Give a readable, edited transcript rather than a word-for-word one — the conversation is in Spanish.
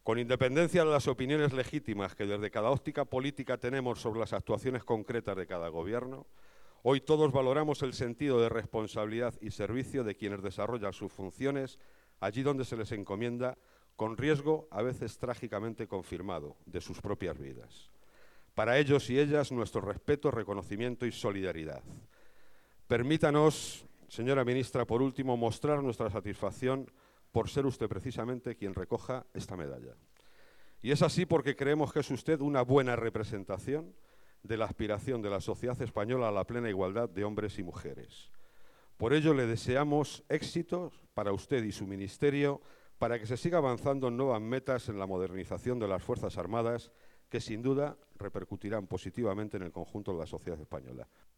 Con independencia de las opiniones legítimas que desde cada óptica política tenemos sobre las actuaciones concretas de cada gobierno, hoy todos valoramos el sentido de responsabilidad y servicio de quienes desarrollan sus funciones allí donde se les encomienda, con riesgo a veces trágicamente confirmado de sus propias vidas. Para ellos y ellas, nuestro respeto, reconocimiento y solidaridad. Permítanos, señora ministra, por último, mostrar nuestra satisfacción por ser usted precisamente quien recoja esta medalla. Y es así porque creemos que es usted una buena representación de la aspiración de la sociedad española a la plena igualdad de hombres y mujeres. Por ello le deseamos éxitos para usted y su ministerio para que se siga avanzando en nuevas metas en la modernización de las Fuerzas Armadas que sin duda repercutirán positivamente en el conjunto de la sociedad española.